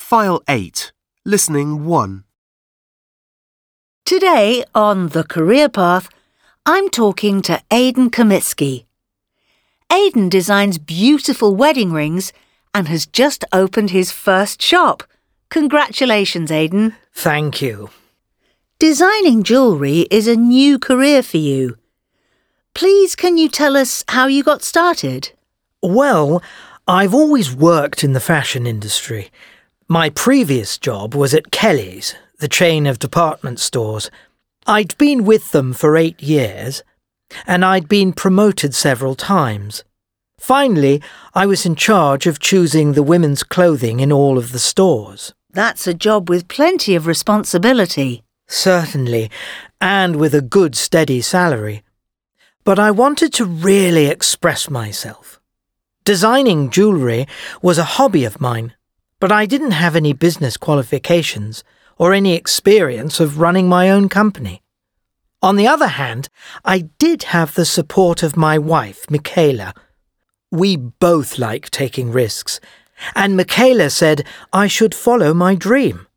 File 8. Listening 1. Today on The Career Path, I'm talking to Aidan Comiskey. Aidan designs beautiful wedding rings and has just opened his first shop. Congratulations, Aidan. Thank you. Designing jewellery is a new career for you. Please, can you tell us how you got started? Well, I've always worked in the fashion industry. My previous job was at Kelly's, the chain of department stores. I'd been with them for 8 years, and I'd been promoted several times. Finally, I was in charge of choosing the women's clothing in all of the stores. That's a job with plenty of responsibility. Certainly, and with a good steady salary. But I wanted to really express myself. Designing jewellery was a hobby of mine, but I didn't have any business qualifications or any experience of running my own company. On the other hand, I did have the support of my wife, Michaela. We both like taking risks, and Michaela said I should follow my dream.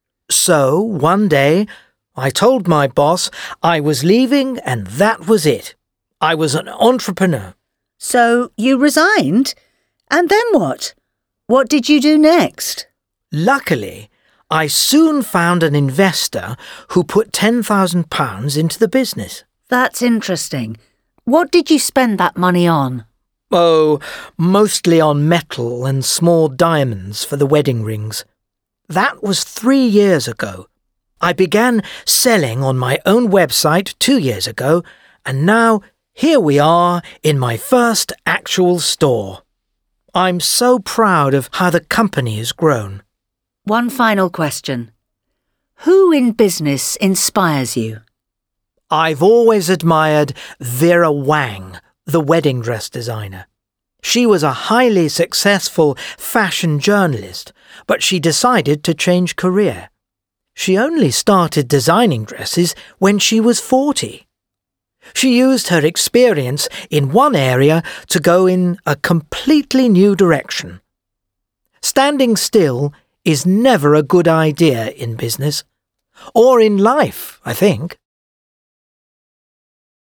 So, one day, I told my boss I was leaving and that was it. I was an entrepreneur. So you resigned? And then what? What did you do next? Luckily, I soon found an investor who put £10,000 into the business. That's interesting. What did you spend that money on? Oh, mostly on metal and small diamonds for the wedding rings. That was 3 years ago. I began selling on my own website 2 years ago, and now here we are in my first actual store. I'm so proud of how the company has grown. One final question. Who in business inspires you? I've always admired Vera Wang, the wedding dress designer. She was a highly successful fashion journalist, but she decided to change career. She only started designing dresses when she was 40. She used her experience in one area to go in a completely new direction. Standing still is never a good idea in business, or in life, I think.